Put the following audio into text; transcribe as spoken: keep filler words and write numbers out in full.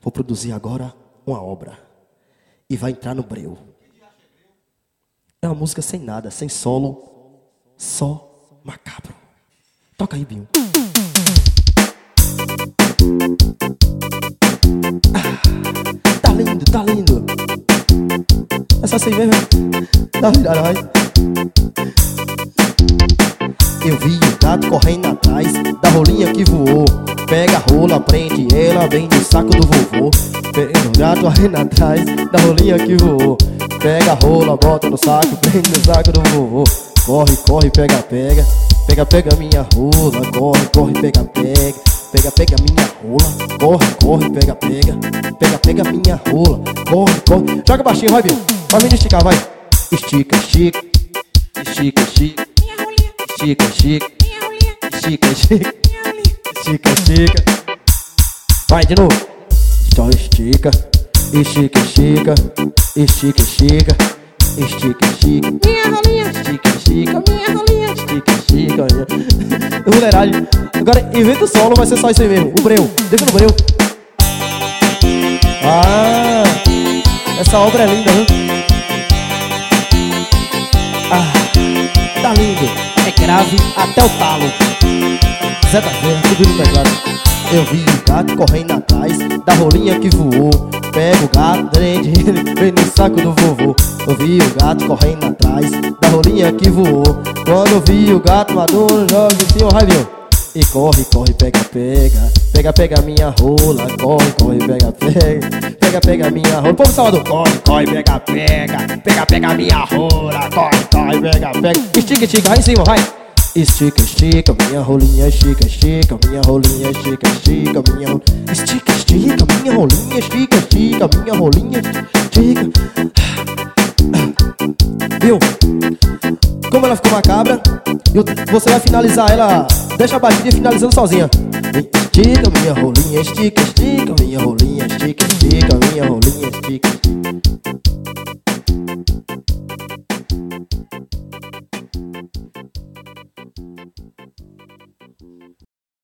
Vou produzir agora uma obra. E vai entrar no breu. É uma música sem nada, sem solo. Só macabro. Toca aí, Binho. Ah, tá lindo, tá lindo. É só assim mesmo. Dá virada, vai. Eu vi o gato correndo atrás da rolinha que voou. Pega a rola, prende ela, vem no saco do vovô. Pega o gato correndo atrás da rolinha que voou. Pega a rola, bota no saco, prende no saco do vovô. Corre, corre, pega, pega. Pega, pega minha rola. Corre, corre, pega, pega. Pega, pega minha rola. Corre, corre, pega, pega. Pega, pega minha rola. Corre, corre. Joga baixinho, vai, Binho. Vai vir esticar, vai. Estica, estica. Estica, estica. Estica, estica. Estica, estica. Estica, estica. Vai de novo. Só estica. Estica, estica. Estica, estica. Estica, estica. Minha rolinha. Estica, estica. Minha rolinha. Estica, estica. Mulheragem. Agora, em vez do solo, vai ser só isso aí mesmo. O breu. Deixa no breu. Ah, essa obra é linda, viu? Ah, tá lindo. É grave até o talo. Zé da Fé, subiu no teclado. Eu vi o gato correndo atrás da rolinha que voou. Pega o gato, prende ele, vem no saco do vovô. Eu vi o gato correndo atrás da rolinha que voou. Quando eu vi o gato maduro, joga em cima, vai, viu? E corre, corre, pega, pega. Pega, pega minha rola. Corre, corre, pega, pega. Pega, pega minha rola. Povo Salvador. Corre, corre, pega, pega. Pega, pega minha rola. Corre, corre, pega, pega. Estica, estica, vai em cima, vai. Estica, estica, minha rolinha, estica, estica, minha rolinha, estica, estica, minha rolinha. Estica, estica, minha rolinha, estica, estica, minha rolinha, estica. Viu? Como ela ficou macabra, eu, você vai finalizar ela. Deixa a batida finalizando sozinha. Estica, minha rolinha, estica, estica, minha rolinha, estica, estica, minha rolinha, estica, estica.